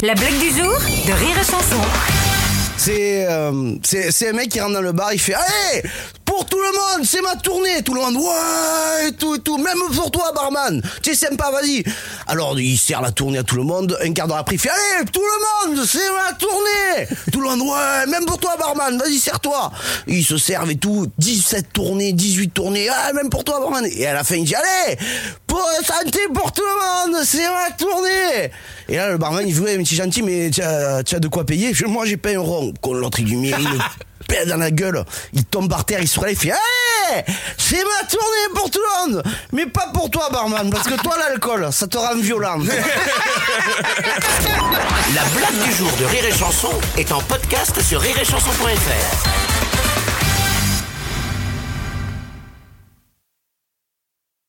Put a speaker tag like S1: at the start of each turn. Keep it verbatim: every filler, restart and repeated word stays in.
S1: La blague du jour de Rire et Chanson.
S2: C'est, euh, c'est, c'est un mec qui rentre dans le bar, il fait « Allez, pour tout le monde, c'est ma tournée !» Tout le monde « Ouais !» et tout, et tout. « Même pour toi, barman, tu es sympa, vas-y !» Alors, il sert la tournée à tout le monde. Un quart d'heure après, il fait « Allez, tout le monde, c'est ma tournée !» Tout le monde « Ouais, même pour toi, barman, vas-y, sers-toi !» Ils se servent et tout. dix-sept tournées, dix-huit tournées. « Ah, même pour toi, barman !» Et à la fin, il dit « Allez, pour santé pour tout le monde, c'est ma tournée !» Et là, le barman, il dit « Ouais, mais tu es gentil, mais tu as, tu as de quoi payer ?» Je dis, « Moi, j'ai payé un rond. » Quand l'autre, il lui met, il le pète dans la gueule. Il tombe par terre, il se relève, il fait « Hey, c'est ma tournée pour tout le monde, mais pas pour toi, barman, parce que toi, l'alcool, ça te rend violent. »
S3: La blague du jour de Rire et Chanson est en podcast sur rire et chanson point f r.